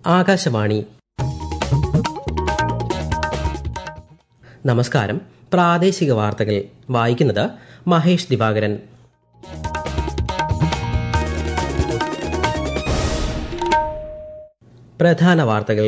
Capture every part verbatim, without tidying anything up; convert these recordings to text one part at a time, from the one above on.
ആകാശവാണി. നമസ്കാരം. പ്രാദേശിക വാർത്തകൾ വായിക്കുന്നത് മഹേഷ് ദിവാകരൻ. പ്രധാന വാർത്തകൾ.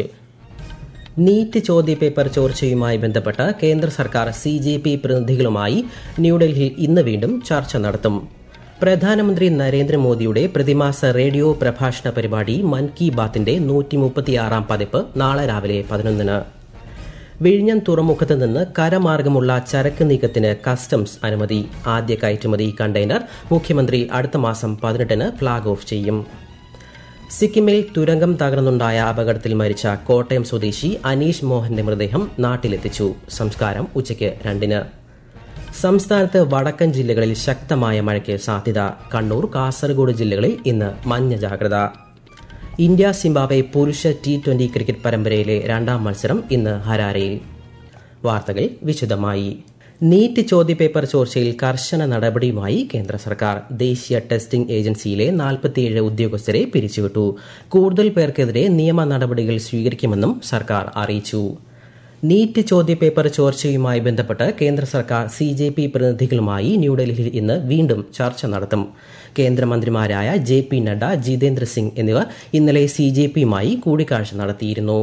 നീറ്റ് ചോദ്യപേപ്പർ ചോർച്ചയുമായി ബന്ധപ്പെട്ട് കേന്ദ്ര സർക്കാർ സി ജെ പി പ്രതിനിധികളുമായി ന്യൂഡൽഹിയിൽ ഇന്ന് വീണ്ടും ചർച്ച നടത്തും. പ്രധാനമന്ത്രി നരേന്ദ്രമോദിയുടെ പ്രതിമാസ റേഡിയോ പ്രഭാഷണ പരിപാടി മൻ കി ബാത്തിന്റെ നൂറ്റി മുപ്പത്തിയാറാം പതിപ്പ് നാളെ രാവിലെ പതിനൊന്നിന്. വിഴിഞ്ഞം തുറമുഖത്ത് നിന്ന് കരമാർഗമുള്ള ചരക്ക് നീക്കത്തിന് കസ്റ്റംസ് അനുമതി. ആദ്യ കയറ്റുമതി കണ്ടെയ്നർ മുഖ്യമന്ത്രി അടുത്ത മാസം പതിനെട്ടിന് ഫ്ളാഗ് ഓഫ് ചെയ്യും. സിക്കിമിൽ തുരങ്കം തകർന്നുണ്ടായ അപകടത്തിൽ മരിച്ച കോട്ടയം സ്വദേശി അനീഷ് മോഹന്റെ മൃതദേഹം നാട്ടിലെത്തിച്ചു. സംസ്കാരം ഉച്ചയ്ക്ക് രണ്ടിന്. സംസ്ഥാനത്ത് വടക്കൻ ജില്ലകളിൽ ശക്തമായ മഴയ്ക്ക് സാധ്യത. കണ്ണൂർ, കാസർഗോഡ് ജില്ലകളിൽ ഇന്ന് മഞ്ഞ ജാഗ്രത. ഇന്ത്യ സിംബാബ്വെ പുരുഷ ടി ട്വന്റി ക്രിക്കറ്റ് പരമ്പരയിലെ രണ്ടാം മത്സരം ഇന്ന് ഹരാരയിൽ. വാർത്തകൾ വിശദമായി. നീറ്റ് ചോദ്യപേപ്പർ ചോർച്ചയിൽ കർശന നടപടിയുമായി കേന്ദ്ര സർക്കാർ. ദേശീയ ടെസ്റ്റിംഗ് ഏജൻസിയിലെ നാൽപ്പത്തിയേഴ് ഉദ്യോഗസ്ഥരെ പിരിച്ചുവിട്ടു. കൂടുതൽ പേർക്കെതിരെ നിയമ നടപടികൾ സ്വീകരിക്കുമെന്നും സർക്കാർ അറിയിച്ചു. നീറ്റ് ചോദ്യപേപ്പർ ചോർച്ചയുമായി ബന്ധപ്പെട്ട് കേന്ദ്ര സർക്കാർ സി ജെ പി പ്രതിനിധികളുമായി ന്യൂഡൽഹിയിൽ ഇന്ന് വീണ്ടും ചർച്ച നടത്തും. കേന്ദ്രമന്ത്രിമാരായ ജെ പി നഡ്ഡ, ജിതേന്ദ്ര സിംഗ് എന്നിവർ ഇന്നലെ സി ജെ പിയുമായി കൂടിക്കാഴ്ച നടത്തിയിരുന്നു.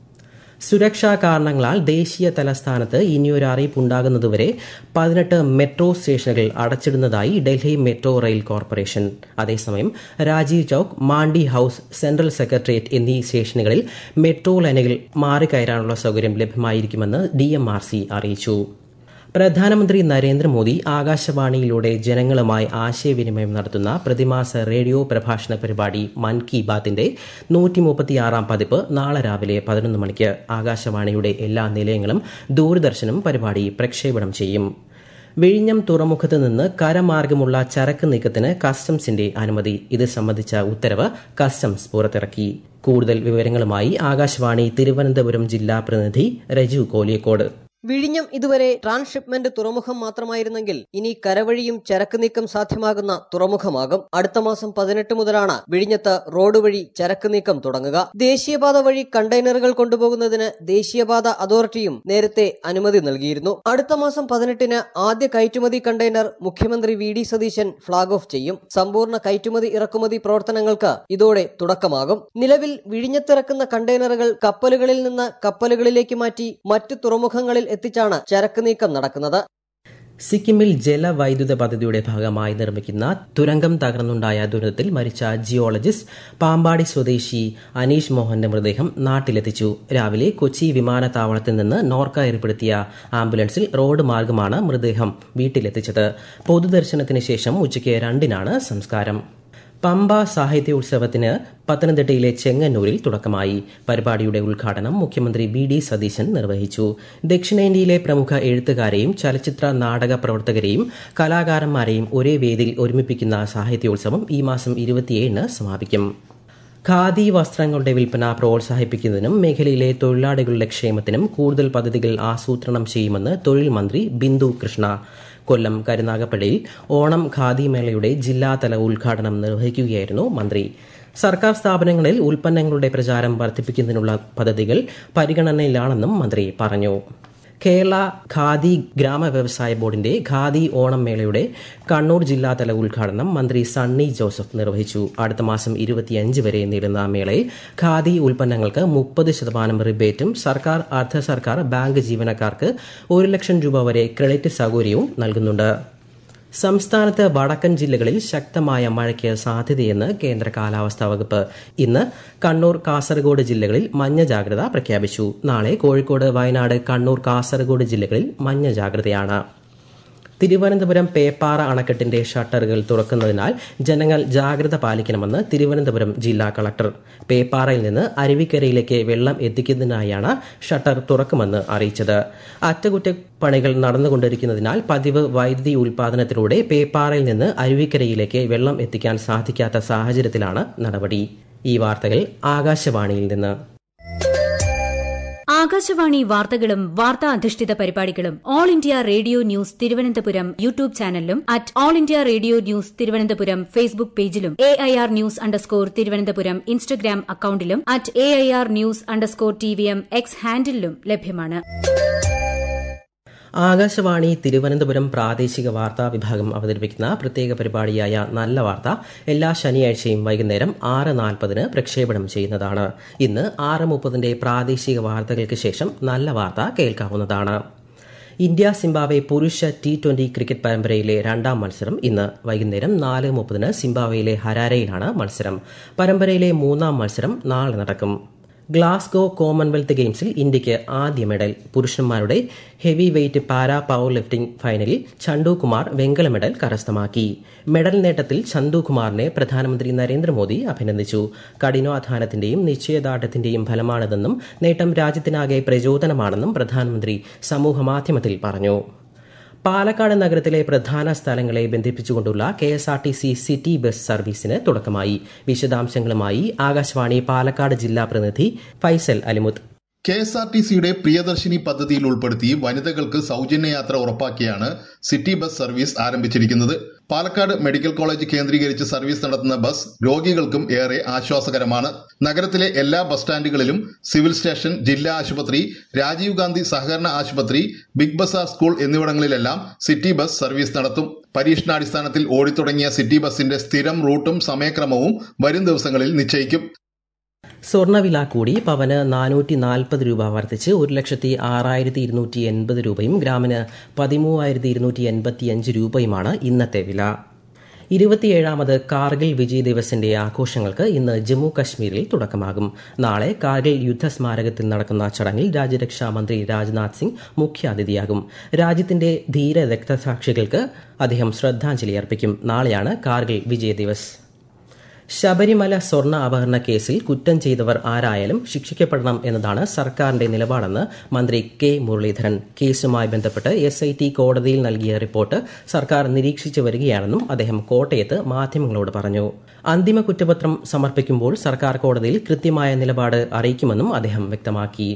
സുരക്ഷാ കാരണങ്ങളാൽ ദേശീയ തലസ്ഥാനത്ത് ഇനിയൊരു അറിയിപ്പുണ്ടാകുന്നതുവരെ പതിനെട്ട് മെട്രോ സ്റ്റേഷനുകൾ അടച്ചിടുന്നതായി ഡൽഹി മെട്രോ റെയിൽ കോർപ്പറേഷൻ. അതേസമയം Rajiv Chowk, Mandi house, central secretariat എന്നീ സ്റ്റേഷനുകളിൽ മെട്രോ ലൈനുകൾ മാറിക്കയറാനുള്ള സൌകര്യം ലഭ്യമായിരിക്കുമെന്ന് ഡി എം ആർ സി അറിയിച്ചു. പ്രധാനമന്ത്രി നരേന്ദ്രമോദി ആകാശവാണിയിലൂടെ ജനങ്ങളുമായി ആശയവിനിമയം നടത്തുന്ന പ്രതിമാസ റേഡിയോ പ്രഭാഷണ പരിപാടി മൻ കി ബാത്തിന്റെ നൂറ്റി മുപ്പത്തിയാറാം പതിപ്പ് നാളെ രാവിലെ പതിനൊന്ന് മണിക്ക് ആകാശവാണിയുടെ എല്ലാ നിലയങ്ങളും ദൂരദർശനും പരിപാടി പ്രക്ഷേപണം ചെയ്യും. വിഴിഞ്ഞം തുറമുഖത്ത് നിന്ന് കരമാർഗമുള്ള ചരക്ക് നീക്കത്തിന് കസ്റ്റംസിന്റെ അനുമതി. ഇത് സംബന്ധിച്ച ഉത്തരവ് കസ്റ്റംസ് പുറത്തിറക്കി. കൂടുതൽ വിവരങ്ങളുമായി ആകാശവാണി തിരുവനന്തപുരം ജില്ലാ പ്രതിനിധി രജു കോലിയക്കോട്. വിഴിഞ്ഞം ഇതുവരെ ട്രാൻസ്ഷിപ്മെന്റ് തുറമുഖം മാത്രമായിരുന്നെങ്കിൽ ഇനി കരവഴിയും ചരക്ക് നീക്കം സാധ്യമാകുന്ന തുറമുഖമാകും. അടുത്ത മാസം പതിനെട്ട് മുതലാണ് വിഴിഞ്ഞത്ത് റോഡ് വഴി ചരക്ക് നീക്കം തുടങ്ങുക. ദേശീയപാത വഴി കണ്ടെയ്നറുകൾ കൊണ്ടുപോകുന്നതിന് ദേശീയപാത അതോറിറ്റിയും നേരത്തെ അനുമതി നൽകിയിരുന്നു. അടുത്ത മാസം പതിനെട്ടിന് ആദ്യ കയറ്റുമതി കണ്ടെയ്നർ മുഖ്യമന്ത്രി V D Satheesan flag off ചെയ്യും. സമ്പൂർണ്ണ കയറ്റുമതി ഇറക്കുമതി പ്രവർത്തനങ്ങൾക്ക് ഇതോടെ തുടക്കമാകും. നിലവിൽ വിഴിഞ്ഞത്തിറക്കുന്ന കണ്ടെയ്നറുകൾ കപ്പലുകളിൽ നിന്ന് കപ്പലുകളിലേക്ക് മാറ്റി മറ്റ് തുറമുഖങ്ങളിൽ എത്തിച്ചാണ് ചരക്ക് നീക്കം നടക്കുന്നത്. സിക്കിമിൽ ജലവൈദ്യുത പദ്ധതിയുടെ ഭാഗമായി നിർമ്മിക്കുന്ന തുരങ്കം തകർന്നുണ്ടായ ദുരന്തത്തിൽ മരിച്ച ജിയോളജിസ്റ്റ് പാമ്പാടി സ്വദേശി അനീഷ് മോഹന്റെ മൃതദേഹം നാട്ടിലെത്തിച്ചു. രാവിലെ കൊച്ചി വിമാനത്താവളത്തിൽ നിന്ന് നോർക്ക ഏർപ്പെടുത്തിയ ആംബുലൻസിൽ റോഡ് മാർഗമാണ് മൃതദേഹം വീട്ടിലെത്തിച്ചത്. പൊതുദർശനത്തിന് ശേഷം ഉച്ചയ്ക്ക് രണ്ടിനാണ് സംസ്കാരം. പമ്പ സാഹിത്യോത്സവത്തിന് പത്തനംതിട്ടയിലെ ചെങ്ങന്നൂരിൽ തുടക്കമായി. പരിപാടിയുടെ ഉദ്ഘാടനം മുഖ്യമന്ത്രി വി ഡി സതീശൻ നിർവഹിച്ചു. ദക്ഷിണേന്ത്യയിലെ പ്രമുഖ എഴുത്തുകാരെയും ചലച്ചിത്ര നാടക പ്രവർത്തകരെയും കലാകാരന്മാരെയും ഒരേ വേദിയിൽ ഒരുമിപ്പിക്കുന്ന സാഹിത്യോത്സവം ഈ മാസം ഇരുപത്തിയേഴിന് സമാപിക്കും. ഖാദി വസ്ത്രങ്ങളുടെ വിൽപ്പന പ്രോത്സാഹിപ്പിക്കുന്നതിനും മേഖലയിലെ തൊഴിലാളികളുടെ ക്ഷേമത്തിനും കൂടുതൽ പദ്ധതികൾ ആസൂത്രണം ചെയ്യുമെന്ന് തൊഴിൽ മന്ത്രി ബിന്ദു കൃഷ്ണ. കൊല്ലം കരുനാഗപ്പള്ളിയിൽ ഓണം ഖാദി മേളയുടെ ജില്ലാതല ഉദ്ഘാടനം നിർവഹിക്കുകയായിരുന്നു മന്ത്രി. സർക്കാർ സ്ഥാപനങ്ങളിൽ ഉൽപ്പന്നങ്ങളുടെ പ്രചാരം വർദ്ധിപ്പിക്കുന്നതിനുള്ള പദ്ധതികൾ പരിഗണനയിലാണെന്നും മന്ത്രി പറഞ്ഞു. കേരള ഖാദി ഗ്രാമ വ്യവസായ ബോർഡിന്റെ ഖാദി ഓണം മേളയുടെ കണ്ണൂർ ജില്ലാതല ഉദ്ഘാടനം മന്ത്രി സണ്ണി ജോസഫ് നിർവഹിച്ചു. അടുത്ത മാസം ഇരുപത്തിയഞ്ച് വരെ നീളുന്ന മേളയിൽ ഖാദി ഉൽപ്പന്നങ്ങൾക്ക് മുപ്പത് ശതമാനം റിബേറ്റും സർക്കാർ, അർദ്ധ സർക്കാർ, ബാങ്ക് ജീവനക്കാർക്ക് ഒരു ലക്ഷം രൂപ വരെ ക്രെഡിറ്റ് സൌകര്യവും നൽകുന്നുണ്ട്. സംസ്ഥാനത്ത് വടക്കൻ ജില്ലകളിൽ ശക്തമായ മഴയ്ക്ക് സാധ്യതയെന്ന് കേന്ദ്ര കാലാവസ്ഥാ വകുപ്പ്. ഇന്ന് കണ്ണൂർ, കാസർഗോഡ് ജില്ലകളിൽ മഞ്ഞ ജാഗ്രത പ്രഖ്യാപിച്ചു. നാളെ കോഴിക്കോട്, വയനാട്, കണ്ണൂർ, കാസർഗോഡ് ജില്ലകളിൽ മഞ്ഞ ജാഗ്രതയാണ്. തിരുവനന്തപുരം പേപ്പാറ അണക്കെട്ടിന്റെ ഷട്ടറുകൾ തുറക്കുന്നതിനാൽ ജനങ്ങൾ ജാഗ്രത പാലിക്കണമെന്ന് തിരുവനന്തപുരം ജില്ലാ കളക്ടർ. പേപ്പാറയിൽ നിന്ന് അരുവിക്കരയിലേക്ക് വെള്ളം എത്തിക്കുന്നതിനായാണ് ഷട്ടർ തുറക്കുമെന്ന് അറിയിച്ചത്. അറ്റകുറ്റപ്പണികൾ നടന്നുകൊണ്ടിരിക്കുന്നതിനാൽ പതിവ് വൈദ്യുതി ഉൽപാദനത്തിലൂടെ പേപ്പാറയിൽ നിന്ന് അരുവിക്കരയിലേക്ക് വെള്ളം എത്തിക്കാൻ സാധിക്കാത്ത സാഹചര്യത്തിലാണ് നടപടി. ഈ വാർത്തകൾ ആകാശവാണിയിൽ നിന്ന്. ആകാശവാണി വാർത്തകളും വാർത്താ അധിഷ്ഠിത പരിപാടികളും all India radio news Thiruvananthapuram YouTube ചാനലിലും at all India radio news Thiruvananthapuram Facebook പേജിലും A I R news underscore Thiruvananthapuram Instagram അക്കൌണ്ടിലും at A I R news underscore T V M X ഹാൻഡിലും ലഭ്യമാണ്. ആകാശവാണി തിരുവനന്തപുരം പ്രാദേശിക വാർത്താ വിഭാഗം അവതരിപ്പിക്കുന്ന പ്രത്യേക പരിപാടിയായ നല്ല വാർത്ത എല്ലാ ശനിയാഴ്ചയും വൈകുന്നേരം ആറ് നാൽപ്പതിന് പ്രക്ഷേപണം ചെയ്യുന്നതാണ്. ഇന്ന് ആറ് മുപ്പതിന്റെ പ്രാദേശിക വാർത്തകൾക്ക് ശേഷം നല്ല വാർത്ത കേൾക്കാവുന്നതാണ്. ഇന്ത്യ സിംബാബ്വെ പുരുഷ ടി ട്വന്റി ക്രിക്കറ്റ് പരമ്പരയിലെ രണ്ടാം മത്സരം ഇന്ന് വൈകുന്നേരം നാല് മുപ്പതിന് സിംബാബ്വെയിലെ ഹരാരയിലാണ് മത്സരം. പരമ്പരയിലെ മൂന്നാം മത്സരം നാളെ നടക്കും. ഗ്ലാസ്ഗോ കോമൺവെൽത്ത് ഗെയിംസിൽ ഇന്ത്യയ്ക്ക് ആദ്യ മെഡൽ. പുരുഷന്മാരുടെ heavy weight para power lifting ഫൈനലിൽ ചന്തുകുമാർ വെങ്കല മെഡൽ കരസ്ഥമാക്കി. മെഡൽ നേട്ടത്തിൽ ചന്തുകുമാറിനെ പ്രധാനമന്ത്രി നരേന്ദ്രമോദി അഭിനന്ദിച്ചു. കഠിനാധ്വാനത്തിന്റെയും നിശ്ചയദാർഢ്യത്തിന്റെയും ഫലമാണിതെന്നും നേട്ടം രാജ്യത്തിനാകെ പ്രചോദനമാണെന്നും പ്രധാനമന്ത്രി സമൂഹമാധ്യമത്തിൽ പറഞ്ഞു. പാലക്കാട് നഗരത്തിലെ പ്രധാന സ്ഥലങ്ങളെ ബന്ധിപ്പിച്ചുകൊണ്ടുള്ള K S R T C city bus സർവീസിന് തുടക്കമായി. വിശദാംശങ്ങളുമായി ആകാശവാണി പാലക്കാട് ജില്ലാ പ്രതിനിധി Faisal Alimuth. K S R T സിയുടെ പ്രിയദർശിനി പദ്ധതിയിൽ ഉൾപ്പെടുത്തി വനിതകൾക്ക് സൌജന്യ യാത്ര ഉറപ്പാക്കിയാണ് സിറ്റി ബസ് സർവീസ് ആരംഭിച്ചിരിക്കുന്നത്. പാലക്കാട് മെഡിക്കൽ കോളേജ് കേന്ദ്രീകരിച്ച് സർവീസ് നടത്തുന്ന ബസ് രോഗികൾക്കും ഏറെ ആശ്വാസകരമാണ്. നഗരത്തിലെ എല്ലാ ബസ് സ്റ്റാൻഡുകളിലും സിവിൽ സ്റ്റേഷൻ, ജില്ലാ ആശുപത്രി, രാജീവ് ഗാന്ധി സഹകരണ ആശുപത്രി, ബിഗ് ബസാർ സ്കൂൾ എന്നിവിടങ്ങളിലെല്ലാം സിറ്റി ബസ് സർവീസ് നടത്തും. പരീക്ഷണാടിസ്ഥാനത്തിൽ ഓടിത്തുടങ്ങിയ സിറ്റി ബസിന്റെ സ്ഥിരം റൂട്ടും സമയക്രമവും വരും ദിവസങ്ങളിൽ നിശ്ചയിക്കും. സ്വർണ്ണവില കൂടി. പവന് നാനൂറ്റി നാൽപ്പത് രൂപ വർദ്ധിച്ച് ഒരു ലക്ഷത്തി ആറായിരത്തി ഇരുന്നൂറ്റി എൺപത് രൂപയും ഗ്രാമിന് പതിമൂവായിരത്തി ഇരുന്നൂറ്റി എൺപത്തിയഞ്ച് രൂപയുമാണ് ഇന്നത്തെ വില. ഇരുപത്തിയേഴാമത് കാർഗിൽ വിജയ് ദിവസിന്റെ ആഘോഷങ്ങൾക്ക് ഇന്ന് ജമ്മു കശ്മീരിൽ തുടക്കമാകും. നാളെ കാർഗിൽ യുദ്ധസ്മാരകത്തിൽ നടക്കുന്ന ചടങ്ങിൽ രാജ്യരക്ഷാ മന്ത്രി രാജ്നാഥ് സിംഗ് മുഖ്യാതിഥിയാകും. രാജ്യത്തിന്റെ ധീര രക്തസാക്ഷികൾക്ക് അദ്ദേഹം ശ്രദ്ധാഞ്ജലി അർപ്പിക്കും. നാളെയാണ് കാർഗിൽ വിജയ് ദിവസ്. ശബരിമല സ്വർണ്ണ അപഹരണ കേസിൽ കുറ്റം ചെയ്തവർ ആരായാലും ശിക്ഷിക്കപ്പെടണം എന്നതാണ് സർക്കാരിന്റെ നിലപാടെന്ന് മന്ത്രി കെ മുരളീധരൻ. കേസുമായി ബന്ധപ്പെട്ട് എസ് ഐ ടി കോടതിയിൽ നൽകിയ റിപ്പോർട്ട് സർക്കാർ നിരീക്ഷിച്ചു വരികയാണെന്നും അദ്ദേഹം കോട്ടയത്ത് മാധ്യമങ്ങളോട് പറഞ്ഞു. അന്തിമ കുറ്റപത്രം സമർപ്പിക്കുമ്പോൾ സർക്കാർ കോടതിയിൽ കൃത്യമായ നിലപാട് അറിയിക്കുമെന്നും അദ്ദേഹം വ്യക്തമാക്കി.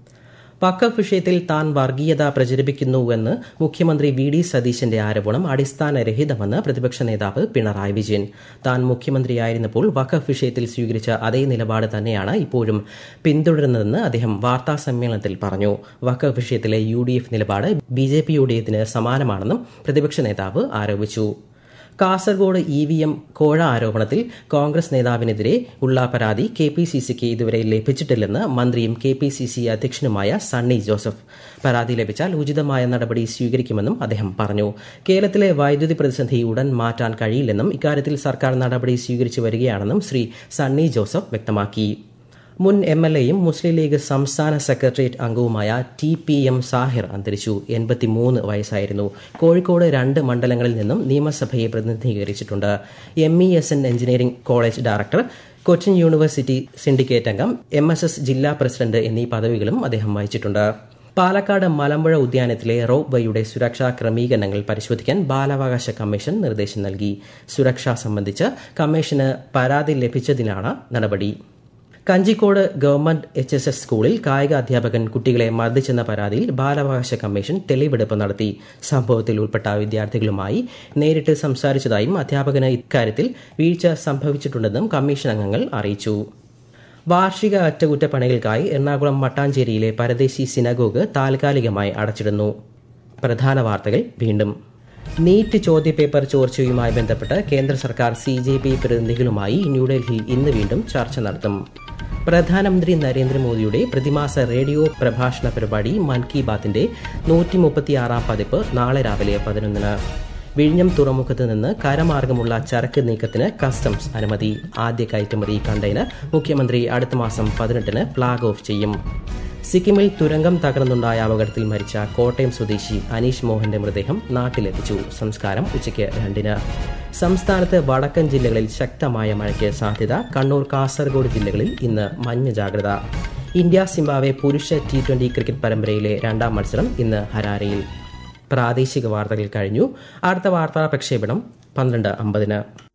വഖഫ് വിഷയത്തിൽ താൻ വർഗീയത പ്രചരിപ്പിക്കുന്നുവെന്ന് മുഖ്യമന്ത്രി വി ഡി സതീശന്റെ ആരോപണം അടിസ്ഥാനരഹിതമെന്ന് പ്രതിപക്ഷ നേതാവ് പിണറായി വിജയൻ. താൻ മുഖ്യമന്ത്രിയായിരുന്നപ്പോൾ വഖഫ് വിഷയത്തിൽ സ്വീകരിച്ച അതേ നിലപാട് തന്നെയാണ് ഇപ്പോഴും പിന്തുടരുന്നതെന്ന് അദ്ദേഹം വാർത്താസമ്മേളനത്തിൽ പറഞ്ഞു. വഖഫ് വിഷയത്തിലെ യു ഡി എഫ് നിലപാട് ബി ജെ പിയുടേതിന് സമാനമാണെന്നും പ്രതിപക്ഷ നേതാവ് ആരോപിച്ചു. കാസർഗോഡ് ഇ വി എം കോഴ ആരോപണത്തിൽ കോൺഗ്രസ് നേതാവിനെതിരെ ഉള്ള പരാതി കെ പി സി സിക്ക് ഇതുവരെ ലഭിച്ചിട്ടില്ലെന്ന് മന്ത്രിയും കെ പി സി സി അധ്യക്ഷനുമായ സണ്ണി ജോസഫ്. പരാതി ലഭിച്ചാൽ ഉചിതമായ നടപടി സ്വീകരിക്കുമെന്നും അദ്ദേഹം പറഞ്ഞു. കേരളത്തിലെ വൈദ്യുതി പ്രതിസന്ധി ഉടൻ മാറ്റാൻ കഴിയില്ലെന്നും ഇക്കാര്യത്തിൽ സർക്കാർ നടപടി സ്വീകരിച്ചു വരികയാണെന്നും ശ്രീ സണ്ണി ജോസഫ് വ്യക്തമാക്കി. മുൻ എം എൽ എയും മുസ്ലിം ലീഗ് സംസ്ഥാന സെക്രട്ടേറിയറ്റ് അംഗവുമായ ടി പി എം സാഹിർ അന്തരിച്ചു. എൺപത്തിമൂന്ന് വയസ്സായിരുന്നു. കോഴിക്കോട് രണ്ട് മണ്ഡലങ്ങളിൽ നിന്നും നിയമസഭയെ പ്രതിനിധീകരിച്ചിട്ടുണ്ട്. M E S N engineering college director, Cochin university syndicate അംഗം, എം എസ് എസ് ജില്ലാ പ്രസിഡന്റ് എന്നീ പദവികളും അദ്ദേഹം വഹിച്ചിട്ടുണ്ട്. പാലക്കാട് മലമ്പുഴ ഉദ്യാനത്തിലെ റോപ്പ് വേയുടെ സുരക്ഷാ ക്രമീകരണങ്ങൾ പരിശോധിക്കാൻ ബാലാവകാശ കമ്മീഷൻ നിർദ്ദേശം നൽകി. സുരക്ഷ സംബന്ധിച്ച് കമ്മീഷന് പരാതി ലഭിച്ചതിനാണ് നടപടി. Kanjikode government H S S സ്കൂളിൽ കായിക അധ്യാപകൻ കുട്ടികളെ മർദ്ദിച്ചെന്ന പരാതിയിൽ ബാലാവകാശ കമ്മീഷൻ തെളിവെടുപ്പ് നടത്തി. സംഭവത്തിൽ ഉൾപ്പെട്ട വിദ്യാർത്ഥികളുമായി നേരിട്ട് സംസാരിച്ചതായും അധ്യാപകന് ഇക്കാര്യത്തിൽ വീഴ്ച സംഭവിച്ചിട്ടുണ്ടെന്നും കമ്മീഷൻ അംഗങ്ങൾ അറിയിച്ചു. വാർഷിക അറ്റകുറ്റപ്പണികൾക്കായി എറണാകുളം മട്ടാഞ്ചേരിയിലെ പരദേശി സിനഗോഗ് താൽക്കാലികമായി അടച്ചിടുന്നു. പ്രധാന വാർത്തകൾ വീണ്ടും. നീറ്റ് ചോദ്യപേപ്പർ ചോർച്ചയുമായി ബന്ധപ്പെട്ട് കേന്ദ്ര സർക്കാർ സി ജെ പി പ്രതിനിധികളുമായി ന്യൂഡൽഹിയിൽ ഇന്ന് വീണ്ടും ചർച്ച നടത്തും. പ്രധാനമന്ത്രി നരേന്ദ്രമോദിയുടെ പ്രതിമാസ റേഡിയോ പ്രഭാഷണ പരിപാടി മൻ കി ബാത്തിന്റെ നൂറ്റി മുപ്പത്തിയാറാം പതിപ്പ് നാളെ രാവിലെ പതിനൊന്നിന്. വിഴിഞ്ഞം തുറമുഖത്ത് നിന്ന് കരമാർഗമുള്ള ചരക്ക് നീക്കത്തിന് കസ്റ്റംസ് അനുമതി. ആദ്യ കയറ്റുമതി കണ്ടെയ്നർ മുഖ്യമന്ത്രി അടുത്ത മാസം പതിനെട്ടിന് ഫ്ളാഗ് ഓഫ് ചെയ്യും. സിക്കിമിൽ തുരങ്കം തകർന്നുണ്ടായ അപകടത്തിൽ മരിച്ച കോട്ടയം സ്വദേശി അനീഷ് മോഹന്റെ മൃതദേഹം നാട്ടിലെത്തിച്ചു. സംസ്കാരം ഉച്ചയ്ക്ക് രണ്ടിന്. സംസ്ഥാനത്ത് വടക്കൻ ജില്ലകളിൽ ശക്തമായ മഴയ്ക്ക് സാധ്യത. കണ്ണൂർ, കാസർഗോഡ് ജില്ലകളിൽ ഇന്ന് മഞ്ഞ ജാഗ്രത. ഇന്ത്യ സിംബാബ്വെ പുരുഷ ടി ട്വന്റി ക്രിക്കറ്റ് പരമ്പരയിലെ രണ്ടാം മത്സരം ഇന്ന് ഹരാരയിൽ. പ്രാദേശിക വാർത്തകൾ കഴിഞ്ഞു. അടുത്ത വാർത്താ പ്രക്ഷേപണം പന്ത്രണ്ട് അമ്പതിന്.